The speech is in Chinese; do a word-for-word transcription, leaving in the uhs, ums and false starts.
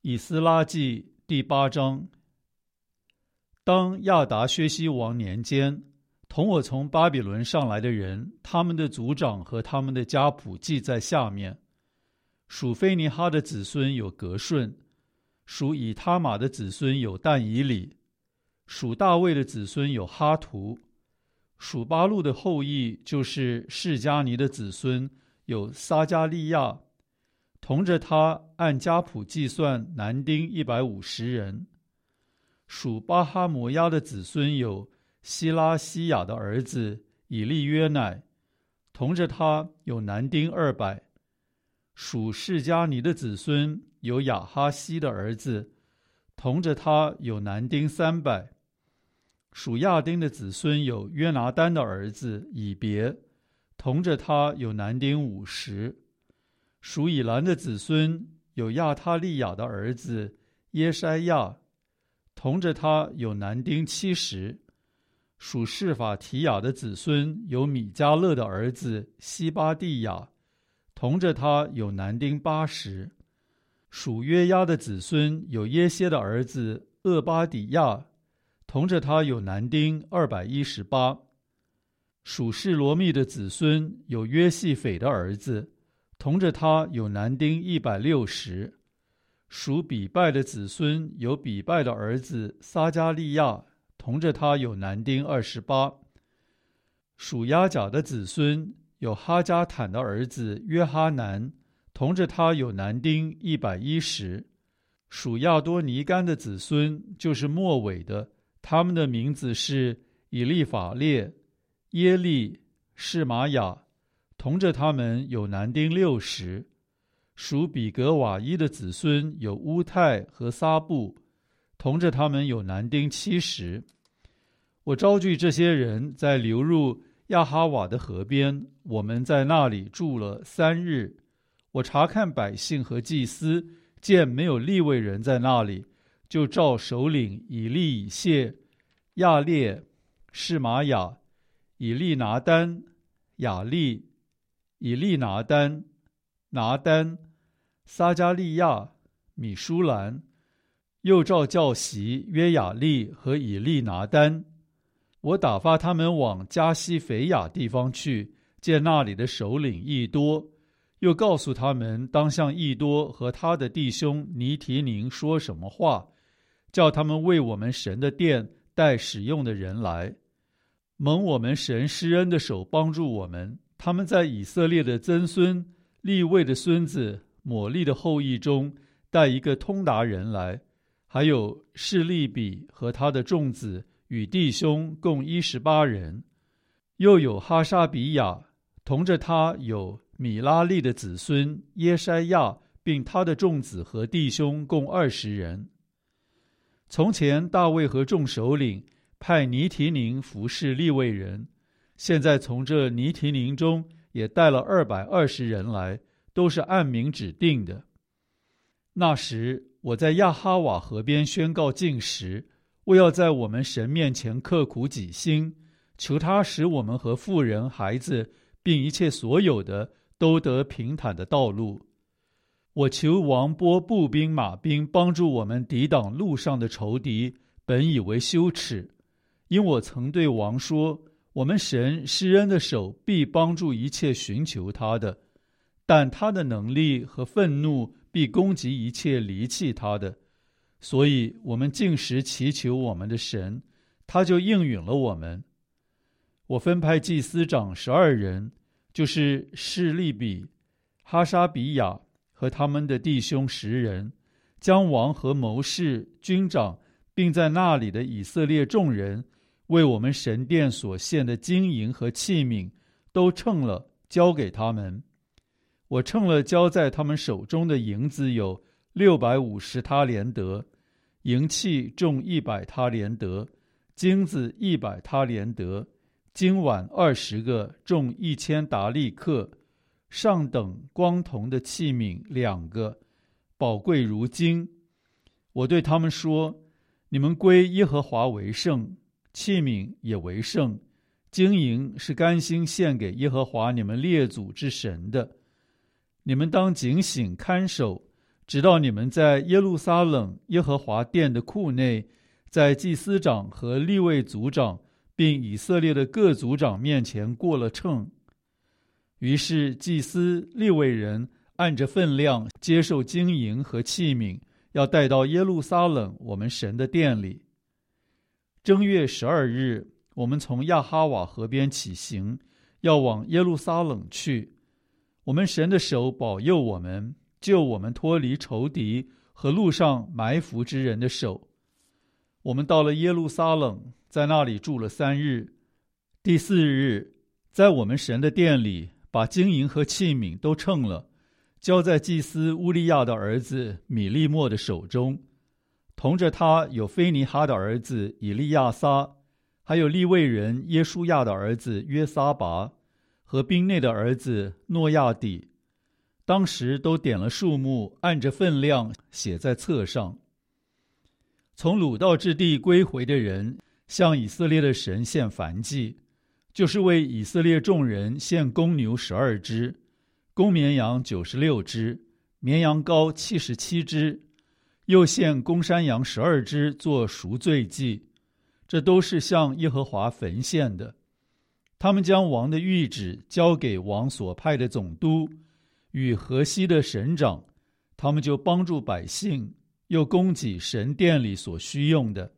以斯拉记第八章。当亚达薛西王年间，同我从巴比伦上来的人，他们的族长和他们的家谱记在下面。属菲尼哈的子孙有革顺，属以他玛的子孙有但以理，属大卫的子孙有哈图，属巴路的后裔就是示迦尼的子孙有撒加利亚，同着他按家谱计算男丁一百五十人。属巴哈摩亚的子孙有希拉西亚的儿子以利约乃，同着他有男丁二百。属示迦尼的子孙有亚哈西的儿子，同着他有男丁三百。属亚丁的子孙有约拿单的儿子以别，同着他有男丁五十。属以兰的子孙有亚他利亚的儿子耶筛亚，同着他有男丁七十。属示法提亚的子孙有米迦勒的儿子西巴蒂亚，同着他有男丁八十。属约押的子孙有耶歇的儿子厄巴底亚，同着他有男丁二百一十八。属示罗密的子孙有约细斐的儿子，同着他有男丁一百六十。属比拜的子孙有比拜的儿子撒加利亚，同着他有男丁二十八。属亚甲的子孙有哈加坦的儿子约哈南，同着他有男丁一百一十。属亚多尼干的子孙就是末尾的，他们的名字是以利法列、耶利、示玛雅，同着他们有男丁六十。属比格瓦伊的子孙有乌泰和撒布，同着他们有男丁七十。我招聚这些人在流入亚哈瓦的河边，我们在那里住了三日。我查看百姓和祭司，见没有利未人在那里，就召首领以利以谢、亚列、示玛雅、以利拿单、雅利、以利拿单、拿单、撒加利亚、米舒兰，又召教习约雅利和以利拿单。我打发他们往加西腓亚地方去，见那里的首领益多，又告诉他们当向益多和他的弟兄尼提宁说什么话，叫他们为我们神的殿带使用的人来。蒙我们神施恩的手帮助我们，他们在以色列的曾孙利未的孙子抹利的后裔中带一个通达人来，还有示利比和他的众子与弟兄共一十八人。又有哈沙比亚，同着他有米拉利的子孙耶筛亚，并他的众子和弟兄共二十人。从前大卫和众首领派尼提宁服侍利未人，现在从这尼提宁中也带了二百二十人来，都是按名指定的。那时我在亚哈瓦河边宣告禁食，为要在我们神面前刻苦己心，求他使我们和妇人、孩子并一切所有的都得平坦的道路。我求王拨步兵马兵帮助我们抵挡路上的仇敌，本以为羞耻，因我曾对王说，我们神施恩的手必帮助一切寻求他的，但他的能力和愤怒必攻击一切离弃他的。所以我们禁食祈求我们的神，他就应允了我们。我分派祭司长十二人，就是示利比、哈沙比亚和他们的弟兄十人，将王和谋士、军长，并在那里的以色列众人为我们神殿所献的金银和器皿都称了，交给他们。我称了交在他们手中的银子有六百五十他连得，银器重一百他连得，金子一百他连得，金碗二十个，重一千达利克，上等光铜的器皿两个，宝贵如金。我对他们说，你们归耶和华为圣，器皿也为圣，金银是甘心献给耶和华你们列祖之神的。你们当警醒看守， 直到你们在耶路撒冷耶和华殿的库内，在祭司长和利未族长并以色列的各族长面前过了秤。于是祭司利未人按着分量接受金银和器皿，要带到耶路撒冷我们神的殿里。正月十二日，我们从亚哈瓦河边起行，要往耶路撒冷去。我们神的手保佑我们，救我们脱离仇敌和路上埋伏之人的手。我们到了耶路撒冷，在那里住了三日。第四日，在我们神的殿里，把金银和器皿都称了，交在祭司乌利亚的儿子米利末的手中。同着他有菲尼哈的儿子以利亚撒，还有利未人耶书亚的儿子约撒拔，和兵内的儿子诺亚底。当时都点了数目，按着分量写在册上。从掳到之地归回的人，向以色列的神献燔祭，就是为以色列众人献公牛十二只，公绵羊九十六只，绵羊羔七十七只，又献公山羊十二只做赎罪祭，这都是向耶和华焚献的。他们将王的谕旨交给王所派的总督与河西的省长，他们就帮助百姓，又供给神殿里所需用的。